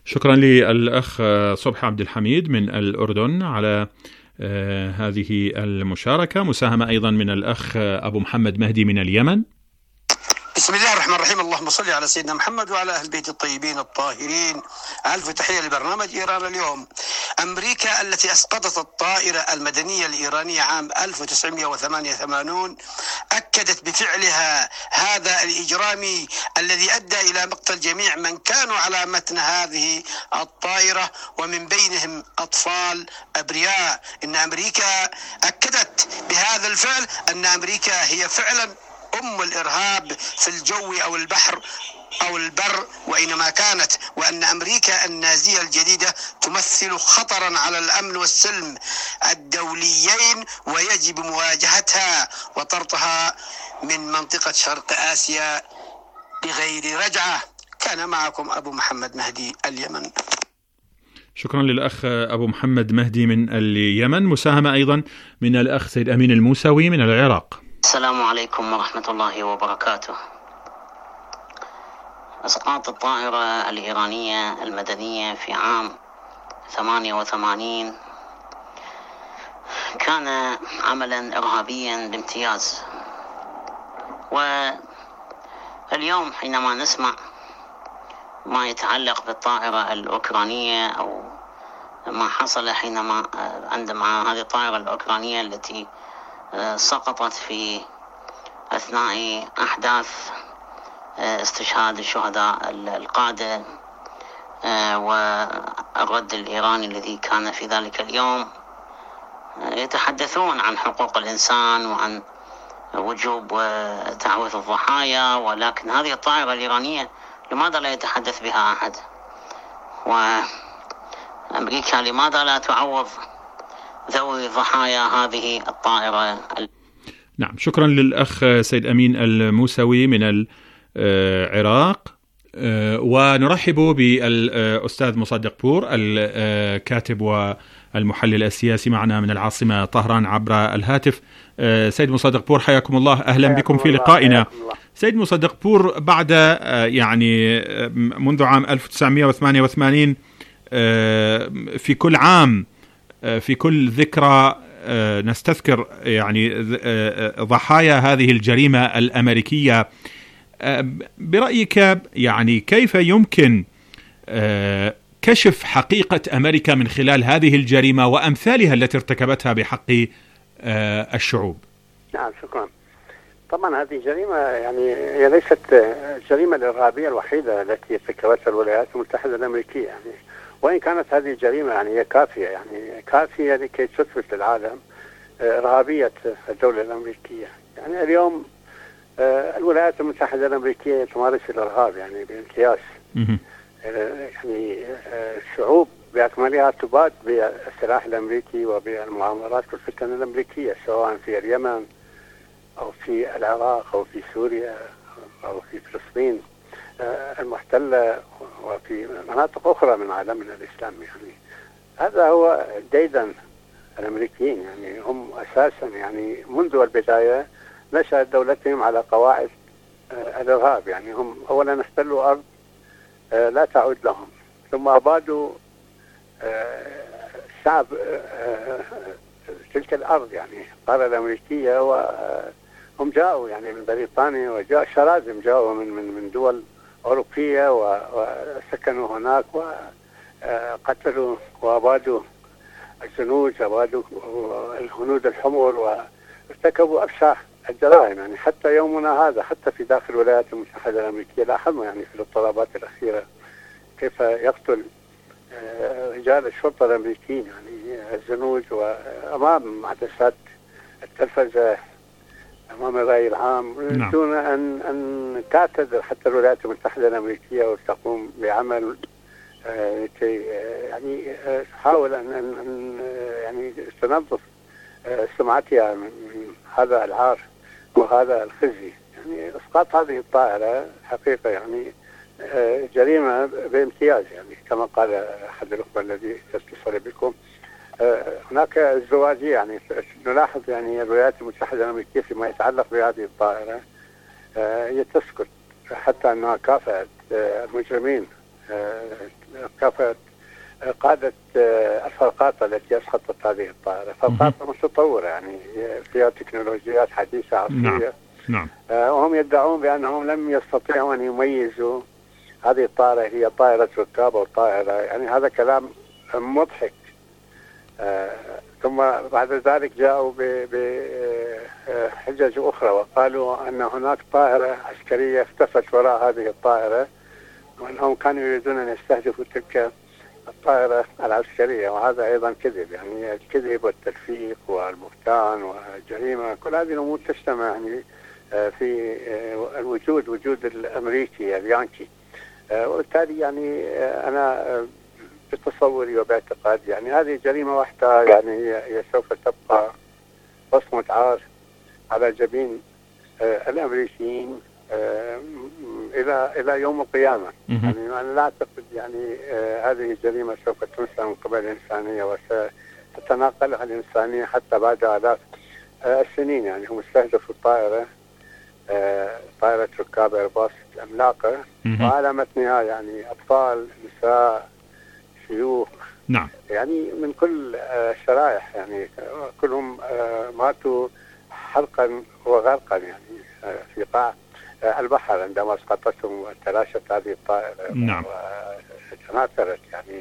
شكرا للأخ صبحي عبد الحميد من الأردن على آه هذه المشاركة. مساهمة أيضا من الأخ أبو محمد مهدي من اليمن. بسم الله الرحمن الرحيم، اللهم صل على سيدنا محمد وعلى أهل بيت الطيبين الطاهرين. ألف تحية لبرنامج إيران اليوم. أمريكا التي أسقطت الطائرة المدنية الإيرانية عام ألف وتسعمئة وثمانية وثمانين أكدت بفعلها هذا الإجرامي الذي أدى إلى مقتل جميع من كانوا على متن هذه الطائرة ومن بينهم أطفال أبرياء. إن أمريكا أكدت بهذا الفعل أن أمريكا هي فعلا أم الإرهاب في الجو أو البحر أو البر وأينما كانت، وأن أمريكا النازية الجديدة تمثل خطرا على الأمن والسلم الدوليين ويجب مواجهتها وطردها من منطقة شرق آسيا بغير رجعة. كان معكم أبو محمد مهدي اليمن. شكرا للأخ أبو محمد مهدي من اليمن. مساهمة أيضا من الأخ سيد أمين الموسوي من العراق. السلام عليكم ورحمة الله وبركاته. إسقاط الطائرة الإيرانية المدنية في عام ثمانية وثمانين كان عملا إرهابيا بامتياز، واليوم حينما نسمع ما يتعلق بالطائرة الأوكرانية أو ما حصل حينما عندما هذه الطائرة الأوكرانية التي سقطت في أثناء أحداث استشهاد الشهداء القادة والرد الإيراني الذي كان في ذلك اليوم، يتحدثون عن حقوق الإنسان وعن وجوب تعويض الضحايا، ولكن هذه الطائرة الإيرانية لماذا لا يتحدث بها أحد؟ وأمريكا لماذا لا تعوض ذوي ضحايا هذه الطائرة؟ نعم، شكرا للأخ سيد أمين الموسوي من العراق. ونرحب بالأستاذ مصدق بور الكاتب والمحلل السياسي معنا من العاصمة طهران عبر الهاتف. سيد مصدق بور، حياكم الله، أهلا بكم في لقائنا. سيد مصدق بور، بعد يعني منذ عام ألف وتسعمئة وثمانية وثمانين في كل عام في كل ذكرى نستذكر يعني ضحايا هذه الجريمة الأمريكية. برأيك يعني كيف يمكن كشف حقيقة أمريكا من خلال هذه الجريمة وأمثالها التي ارتكبتها بحق الشعوب؟ نعم، شكرا. طبعا هذه جريمة يعني هي ليست الجريمة الإرهابية الوحيدة التي ارتكبتها الولايات المتحدة الأمريكية، يعني وإن كانت هذه الجريمة يعني هي كافية يعني كافية لكي تثبت للعالم إرهابية الدولة الأمريكية. يعني اليوم الولايات المتحدة الأمريكية تمارس الإرهاب يعني بامتياز. يعني الشعوب بأكملها تباد بالسلاح الأمريكي وبالمؤامرات والفتن الأمريكية، سواء في اليمن أو في العراق أو في سوريا أو في فلسطين المحتلة وفي مناطق أخرى من عالمنا الإسلامي. يعني هذا هو ديدن الأمريكيين، يعني هم أساسا يعني منذ البداية نشأت دولتهم على قواعد الإرهاب. يعني هم أولا احتلوا أرض لا تعود لهم، ثم أبادوا شعب تلك الأرض يعني القارة الأمريكية، وهم جاءوا يعني من بريطانيا وجاء شرازم جاءوا من من من دول أوروبية وسكنوا هناك وقتلوا وأبادوا الجنود، أبادوا الهنود الحمر وارتكبوا أبشع الجرائم. يعني حتى يومنا هذا حتى في داخل الولايات المتحدة الأمريكية لاحظنا يعني في الاضطرابات الأخيرة كيف يقتل رجال الشرطة الأمريكيين يعني الجنود وأمام عدسات التلفزة أمام الرأي العام. نعم. دون أن أن تعتذر حتى الولايات المتحدة الأمريكية وتقوم بعمل كي يعني تحاول أن أن يعني تنظف سمعتها من هذا العار وهذا الخزي. يعني إسقاط هذه الطائرة حقيقة يعني جريمة بامتياز، يعني كما قال أحد الأخوة الذي اتصل بكم. هناك ازدواجية، يعني نلاحظ يعني الولايات المتحدة الأمريكية فيما يتعلق بهذه الطائرة هي تسكت حتى أنها كافأت المجرمين كافة قادة الفرقاط التي أسقطت هذه الطائرة. فرقاط متطورة يعني فيها تكنولوجيات حديثة عصرية. نعم. نعم. وهم يدعون بأنهم لم يستطيعوا أن يميزوا هذه الطائرة هي طائرة ركاب أو طائرة، يعني هذا كلام مضحك. ثم بعد ذلك جاءوا بحجج أخرى وقالوا أن هناك طائرة عسكرية اختفت وراء هذه الطائرة، وأنهم كانوا يريدون أن يستهدفوا تلك الطائرة العسكرية، وهذا أيضا كذب. يعني الكذب والتلفيق والبهتان والجريمة كل هذه الأمور تجتمع يعني في الوجود وجود الأمريكي اليانكي. وبالتالي يعني أنا بتصوري وباعتقادي يعني هذه جريمة واحدة، يعني هي سوف تبقى بصمة عار على جبين الأمريكيين إلى إلى يوم القيامة. يعني أنا لا أعتقد يعني هذه الجريمة سوف تنسى من قبل الإنسانية، وستتناقلها الإنسانية حتى بعد آلاف السنين. يعني هم استهدفوا الطائرة طائرة ركاب إيرباص عملاقة، وعلى متنها يعني أطفال، نساء، شيوخ، نعم، يعني من كل الشرائح، يعني كلهم ماتوا حرقا وغرقا يعني في قاع البحر عندما اسقطتهم وتلاشت هذه الطائرة. نعم. وتناثرت يعني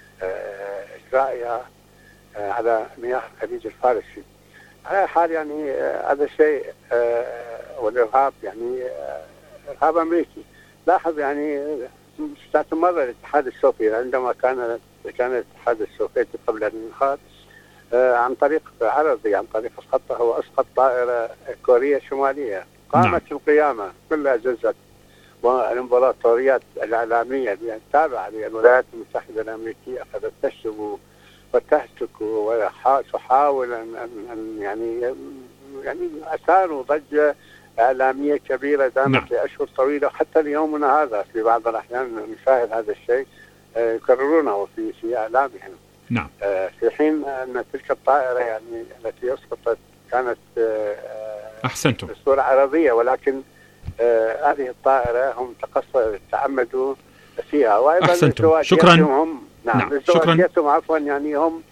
إجرائها على مياه الخليج الفارسي. على حال يعني هذا الشيء والإرهاب يعني إرهاب أمريكي. لاحظ يعني ذات مرة الاتحاد السوفيتي عندما كان كان الاتحاد السوفيتي قبل الانهيار عن طريق عرضي عن طريق الخط هو أسقط طائرة كوريا الشمالية. قامت نعم. القيامة كلها جزت، والإمبراطوريات الإعلامية التابعة للولايات المتحدة الأمريكية أخذت تشتم وتهتك وتحاول أن يعني يعني أثاروا ضجة إعلامية كبيرة دامت نعم. لأشهر طويلة، حتى ليومنا هذا في بعض الأحيان نشاهد هذا الشيء يكررونه في في إعلامهم. نعم. في حين أن تلك الطائرة يعني التي أسقطت كانت أحسنتم بصورة عرضية، ولكن هذه الطائرة هم تقصدوا تعمدوا فيها. وأيضا أحسنتم. شكرا. هم نعم, نعم. شكرا. عفوا يعني هم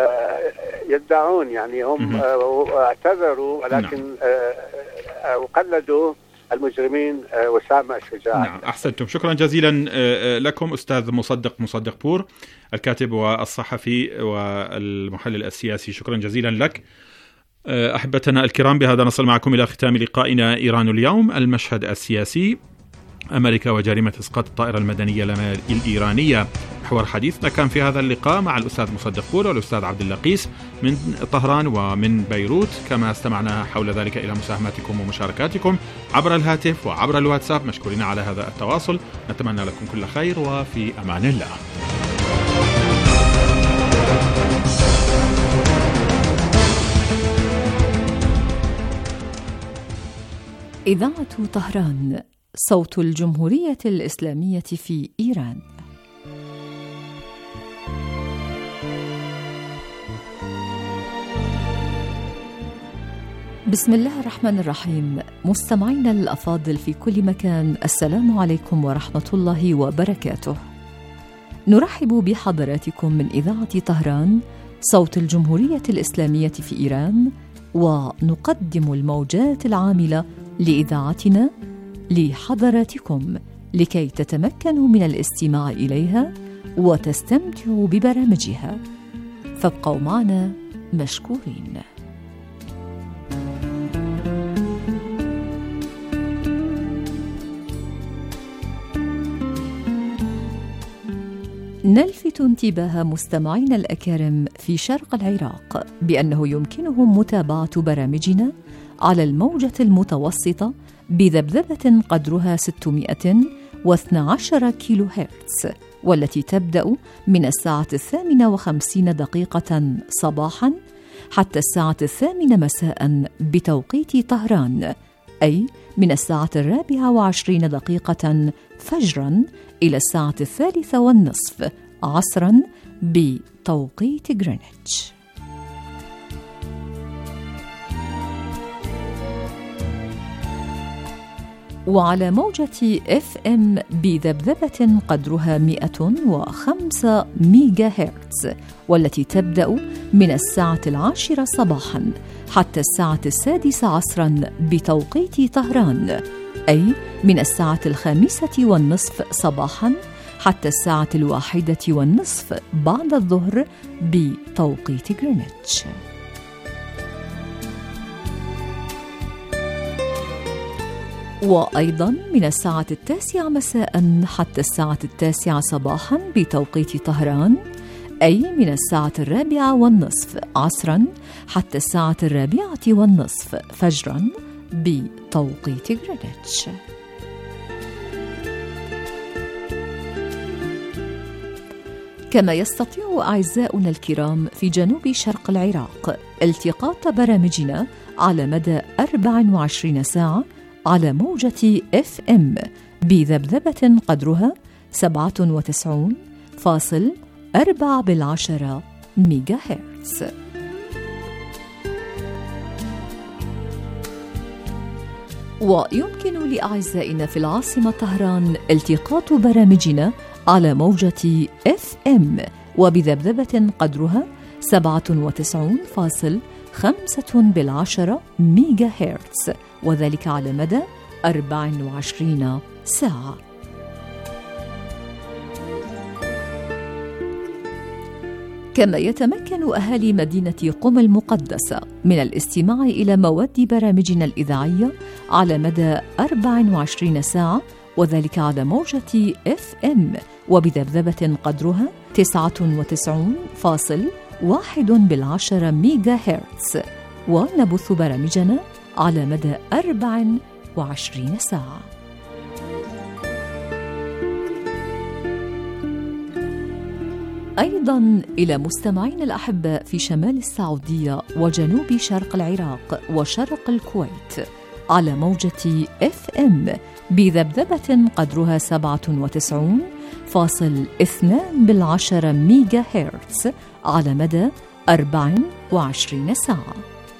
يدعون يعني هم اعتذروا، ولكن نعم. وقلدوا المجرمين وسام الشجاع. نعم أحسنتم. شكرا جزيلا لكم أستاذ مصدق مصدق بور، الكاتب والصحفي والمحلل السياسي. شكرا جزيلا لك. أحبتنا الكرام، بهذا نصل معكم إلى ختام لقائنا إيران اليوم، المشهد السياسي، أمريكا وجريمة إسقاط الطائرة المدنية الإيرانية. محور حديثنا كان في هذا اللقاء مع الأستاذ مصدق بور والأستاذ عبد اللقيس من طهران ومن بيروت، كما استمعنا حول ذلك إلى مساهماتكم ومشاركاتكم عبر الهاتف وعبر الواتساب. مشكورين على هذا التواصل، نتمنى لكم كل خير وفي أمان الله. إذاعة طهران، صوت الجمهورية الإسلامية في إيران. بسم الله الرحمن الرحيم. مستمعينا الأفاضل في كل مكان، السلام عليكم ورحمة الله وبركاته. نرحب بحضراتكم من إذاعة طهران، صوت الجمهورية الإسلامية في إيران، ونقدم الموجات العاملة لإذاعتنا لحضراتكم لكي تتمكنوا من الاستماع إليها وتستمتعوا ببرامجها، فابقوا معنا مشكورين. نلفت انتباه مستمعينا الأكارم في شرق العراق بأنه يمكنهم متابعة برامجنا على الموجة المتوسطة بذبذبة قدرها ستمائة واثني عشر كيلو هرتز، والتي تبدأ من الساعة الثامنة وخمسين دقيقة صباحا حتى الساعة الثامنة مساء بتوقيت طهران، أي من الساعة الرابعة وعشرين دقيقة فجرا إلى الساعة الثالثة والنصف عصرا بتوقيت غرينتش. وعلى موجة اف ام بذبذبة قدرها مئة وخمسة ميجا هرتز، والتي تبدأ من الساعة العاشرة صباحا حتى الساعة السادسة عصرا بتوقيت طهران، أي من الساعة الخامسة والنصف صباحا حتى الساعة الواحدة والنصف بعد الظهر بتوقيت غرينتش. وأيضا من الساعة التاسعة مساء حتى الساعة التاسعة صباحا بتوقيت طهران، أي من الساعة الرابعة والنصف عصرا حتى الساعة الرابعة والنصف فجرا بتوقيت غرينتش. كما يستطيع أعزاؤنا الكرام في جنوب شرق العراق التقاط برامجنا على مدى أربع وعشرين ساعة على موجة اف ام بذبذبة قدرها سبعة وتسعين فاصل أربعة بالعشرة ميجا هرتز. ويمكن لأعزائنا في العاصمة طهران التقاط برامجنا على موجة اف ام وبذبذبة قدرها سبعة وتسعين فاصل خمسة بالعشرة ميجا هرتز، وذلك على مدى أربع وعشرين ساعة. كما يتمكن أهالي مدينة قم المقدسة من الاستماع إلى مواد برامجنا الإذاعية على مدى أربع وعشرين ساعة، وذلك على موجة اف ام وبذبذبة قدرها تسعة وتسعين فاصل واحد بالعشرة ميجا هرتز، ونبث برامجنا على مدى أربع وعشرين ساعة. أيضا إلى مستمعين الأحباء في شمال السعودية وجنوب شرق العراق وشرق الكويت على موجة اف ام بذبذبة قدرها سبعة وتسعين فاصل اثنان بالعشرة ميجا هرتز على مدى أربع وعشرين ساعة.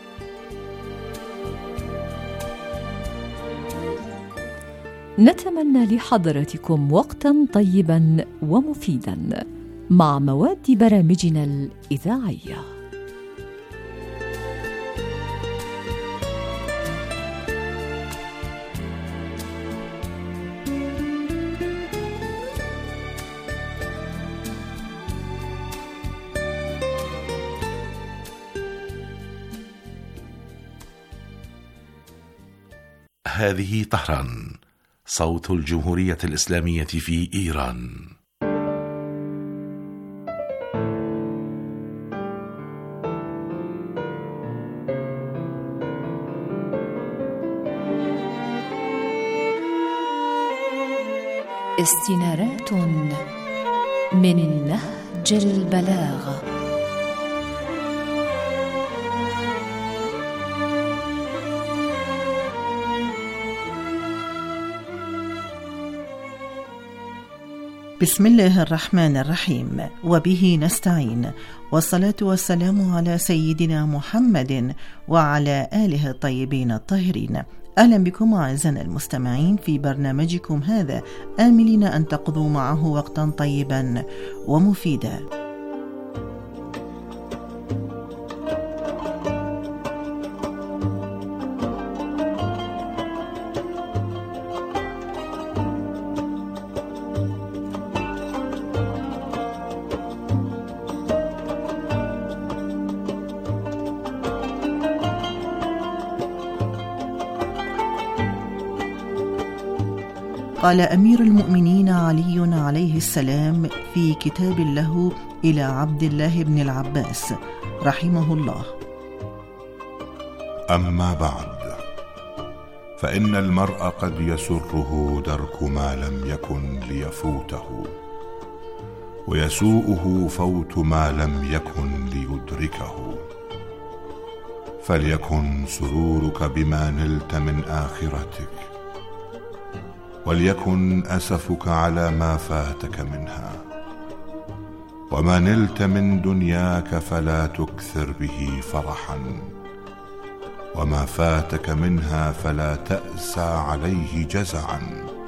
نتمنى لحضراتكم وقتا طيبا ومفيدا مع مواد برامجنا الإذاعية. هذه طهران، صوت الجمهورية الإسلامية في إيران. استنارات من نهج البلاغة. بسم الله الرحمن الرحيم، وبه نستعين، والصلاة والسلام على سيدنا محمد وعلى آله الطيبين الطاهرين. أهلا بكم أعزائنا المستمعين في برنامجكم هذا، آملين أن تقضوا معه وقتا طيبا ومفيدا. قال أمير المؤمنين علي عليه السلام في كتاب له إلى عبد الله بن العباس رحمه الله: أما بعد، فإن المرء قد يسره درك ما لم يكن ليفوته، ويسوءه فوت ما لم يكن ليدركه. فليكن سرورك بما نلت من آخرتك، وليكن أسفك على ما فاتك منها. وما نلت من دنياك فلا تكثر به فرحا، وما فاتك منها فلا تأسى عليه جزعا،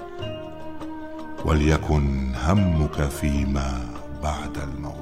وليكن همك فيما بعد الموت.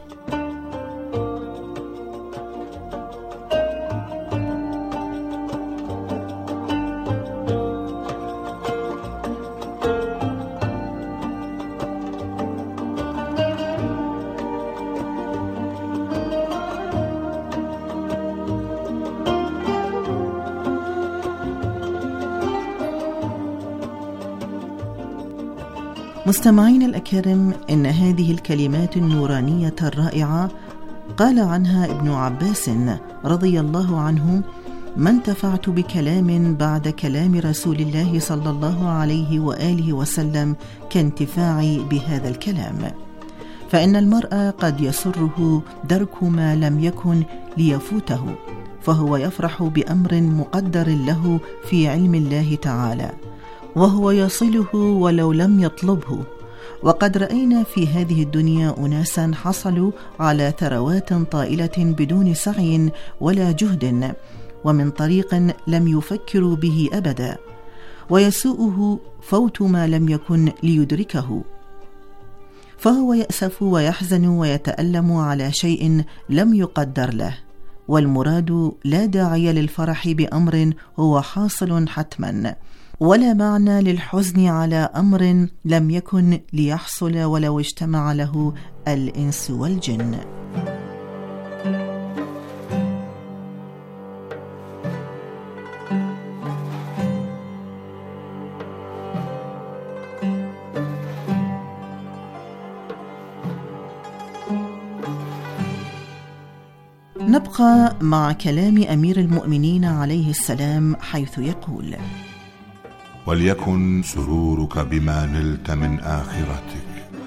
مستمعين الأكارم، إن هذه الكلمات النورانية الرائعة قال عنها ابن عباس رضي الله عنه: ما انتفعت بكلام بعد كلام رسول الله صلى الله عليه وآله وسلم كانتفاعي بهذا الكلام. فإن المرء قد يسره درك ما لم يكن ليفوته، فهو يفرح بأمر مقدر له في علم الله تعالى، وهو يصله ولو لم يطلبه. وقد رأينا في هذه الدنيا أناسا حصلوا على ثروات طائلة بدون سعي ولا جهد، ومن طريق لم يفكروا به أبدا، ويسوءه فوت ما لم يكن ليدركه، فهو يأسف ويحزن ويتألم على شيء لم يقدر له. والمراد لا داعي للفرح بأمر هو حاصل حتما، ولا معنى للحزن على أمر لم يكن ليحصل ولو اجتمع له الإنس والجن. نبقى مع كلام أمير المؤمنين عليه السلام، حيث يقول: وليكن سرورك بما نلت من آخرتك.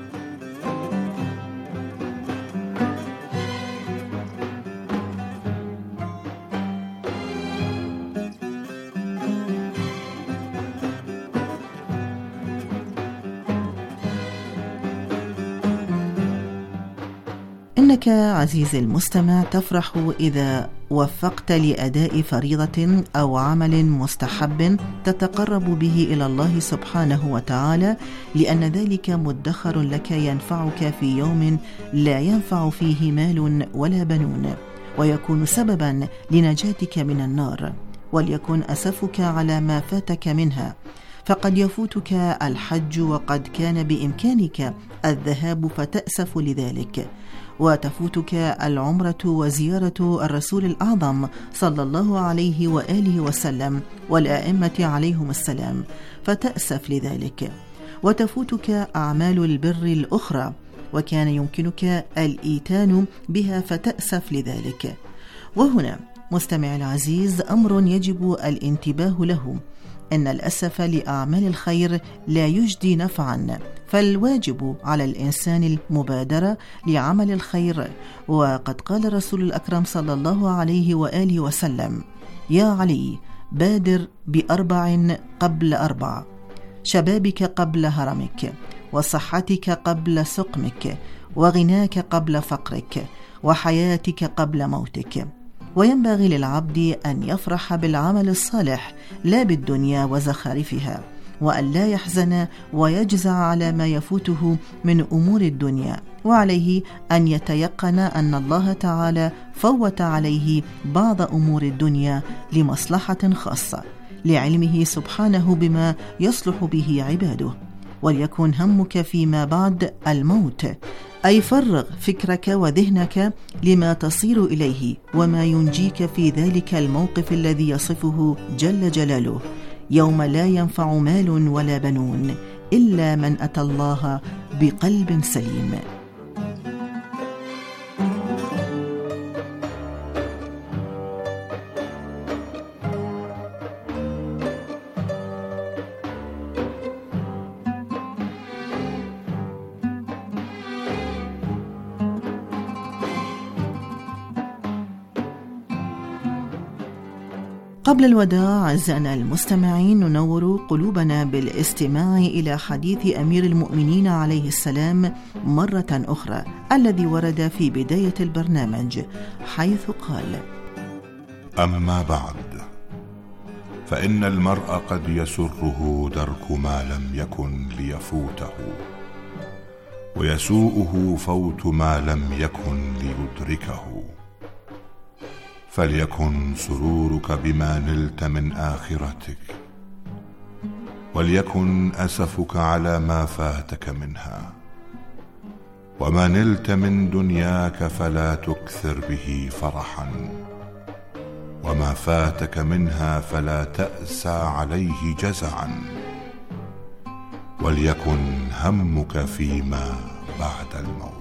إنك عزيزي المستمع تفرح إذا وفقت لأداء فريضة أو عمل مستحب تتقرب به إلى الله سبحانه وتعالى، لأن ذلك مدخر لك ينفعك في يوم لا ينفع فيه مال ولا بنون، ويكون سببا لنجاتك من النار. وليكن أسفك على ما فاتك منها، فقد يفوتك الحج وقد كان بإمكانك الذهاب فتأسف لذلك، وتفوتك العمرة وزيارة الرسول الأعظم صلى الله عليه وآله وسلم والآئمة عليهم السلام فتأسف لذلك، وتفوتك أعمال البر الأخرى وكان يمكنك الإيتان بها فتأسف لذلك. وهنا مستمع العزيز أمر يجب الانتباه له، أن الأسف لأعمال الخير لا يجدي نفعا، فالواجب على الإنسان المبادرة لعمل الخير. وقد قال رسول الأكرم صلى الله عليه وآله وسلم: يا علي بادر بأربع قبل أربع: شبابك قبل هرمك، وصحتك قبل سقمك، وغناك قبل فقرك، وحياتك قبل موتك. وينبغي للعبد أن يفرح بالعمل الصالح لا بالدنيا وزخارفها، وأن لا يحزن ويجزع على ما يفوته من أمور الدنيا، وعليه أن يتيقن أن الله تعالى فوت عليه بعض أمور الدنيا لمصلحة خاصة، لعلمه سبحانه بما يصلح به عباده. وليكن همك فيما بعد الموت، أي فرغ فكرك وذهنك لما تصير إليه وما ينجيك في ذلك الموقف الذي يصفه جل جلاله: يوم لا ينفع مال ولا بنون إلا من أتى الله بقلب سليم. قبل الوداع أعزائنا المستمعين، ننور قلوبنا بالاستماع إلى حديث أمير المؤمنين عليه السلام مرة أخرى الذي ورد في بداية البرنامج، حيث قال: أما بعد، فإن المرء قد يسره درك ما لم يكن ليفوته، ويسوءه فوت ما لم يكن ليدركه. فليكن سرورك بما نلت من آخرتك، وليكن أسفك على ما فاتك منها. وما نلت من دنياك فلا تكثر به فرحا، وما فاتك منها فلا تأسى عليه جزعا. وليكن همك فيما بعد الموت.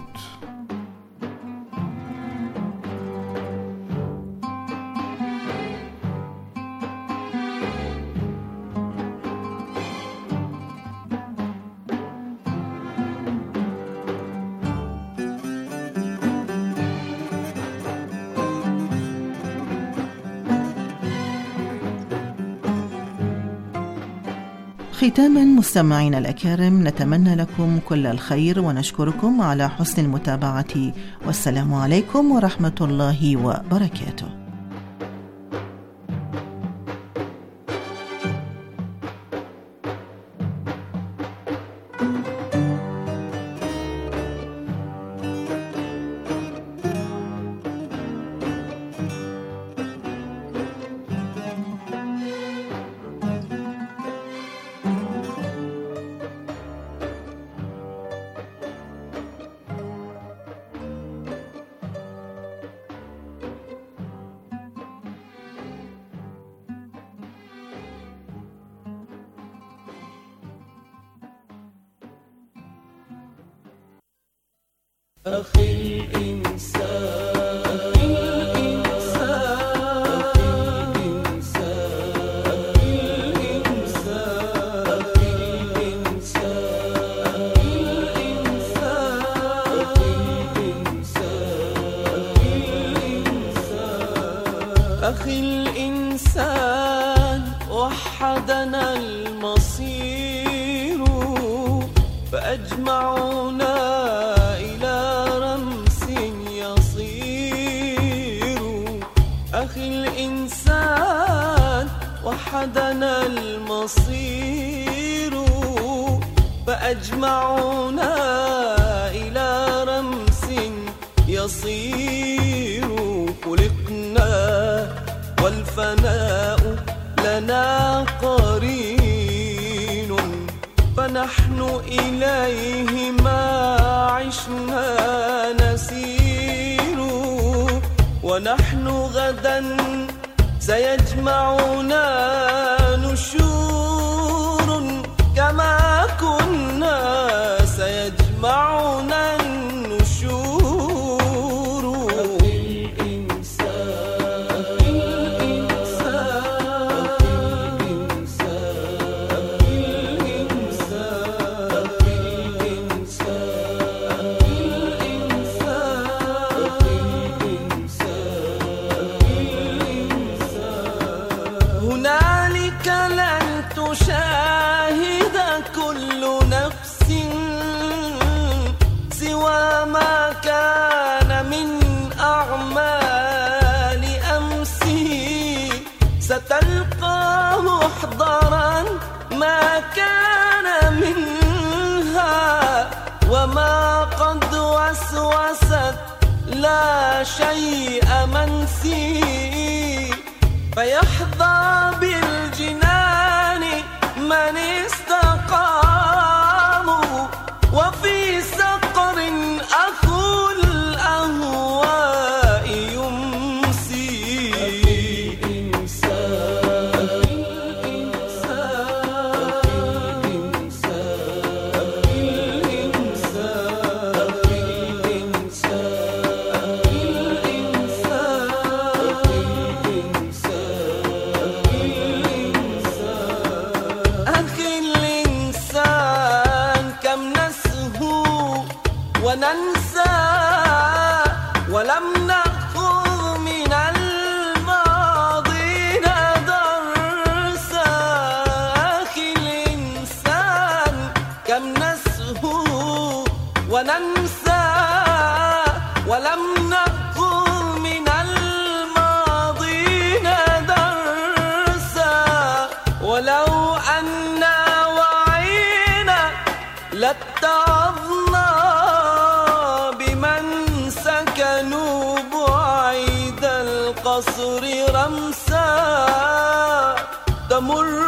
ختاما مستمعين الأكارم، نتمنى لكم كل الخير ونشكركم على حسن المتابعة، والسلام عليكم ورحمة الله وبركاته. أخي الإنسان أخي الإنسان وحدنا المصير فأجمعنا إلى رمس يصير. أخي الإنسان وحدنا المصير فأجمعنا إلى رمس يصير. خلقنا والفناء لنا قرين فنحن إليه ما عشنا نسير. ونحن غدا سيجمعنا نشور كما كنا سيجمعنا النشور. هنالك لن تشاهد كل نفس سوى ما كان من أعمال أمسه. ستلقى محضرا ما كان منها وما قد وسوست لا شيء منسي. فيحظى بالجنان من استقاموا وفي سقر أخو الأهواء يمسي. وننسى ولم نأخذ من الماضين درسا. أخي الإنسان كم نسهو وننسى ولم نأخذ من الماضين درسا. تنوب عيد القصر رمسا تمر